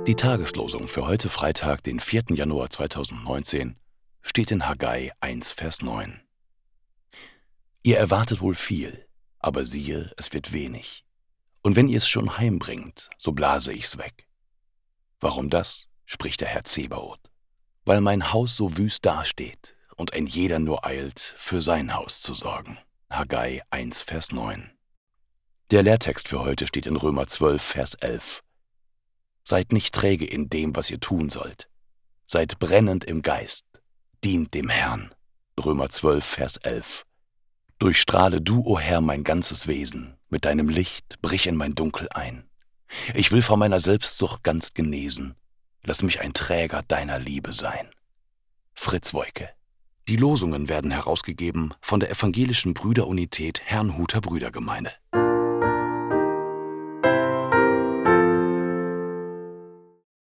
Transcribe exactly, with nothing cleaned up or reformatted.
Die Tageslosung für heute Freitag, den vierten Januar zweitausendneunzehn, steht in Haggai eins, Vers neun. Ihr erwartet wohl viel, aber siehe, es wird wenig. Und wenn ihr es schon heimbringt, so blase ich's weg. Warum das? Spricht der Herr Zebaoth. Weil mein Haus so wüst dasteht und ein jeder nur eilt, für sein Haus zu sorgen. Haggai eins, Vers neun. Der Lehrtext für heute steht in Römer zwölf, Vers elf. Seid nicht träge in dem, was ihr tun sollt. Seid brennend im Geist. Dient dem Herrn. Römer zwölf, Vers elf. Durchstrahle du, o Herr, mein ganzes Wesen. Mit deinem Licht brich in mein Dunkel ein. Ich will vor meiner Selbstsucht ganz genesen. Lass mich ein Träger deiner Liebe sein. Fritz Woike. Die Losungen werden herausgegeben von der Evangelischen Brüderunität Herrnhuter Brüdergemeinde.